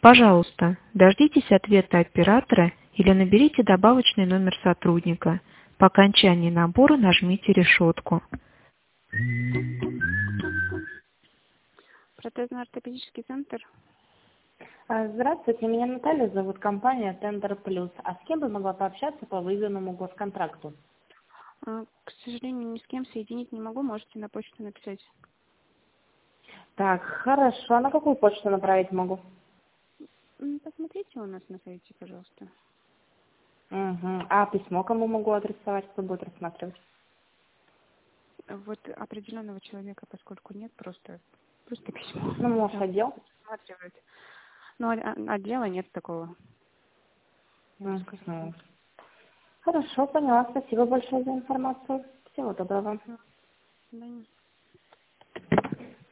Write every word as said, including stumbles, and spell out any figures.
Пожалуйста, дождитесь ответа оператора или наберите добавочный номер сотрудника. По окончании набора нажмите решетку. Протезно-ортопедический центр. А, Здравствуйте, меня Наталья зовут, компания Тендер Плюс. А с кем бы могла пообщаться по выданному госконтракту? А, К сожалению, ни с кем соединить не могу, можете на почту написать. Так, хорошо. А на какую почту направить могу? М, Посмотрите у нас на сайте, пожалуйста. Угу. А письмо кому могу адресовать, кто будет рассматривать? Вот определенного человека, поскольку нет, просто, просто письмо. Ну, может, Да, отдел? рассматривать. Но от- от- отдела нет такого. Угу. Хорошо, поняла. Спасибо большое за информацию. Всего доброго. Да.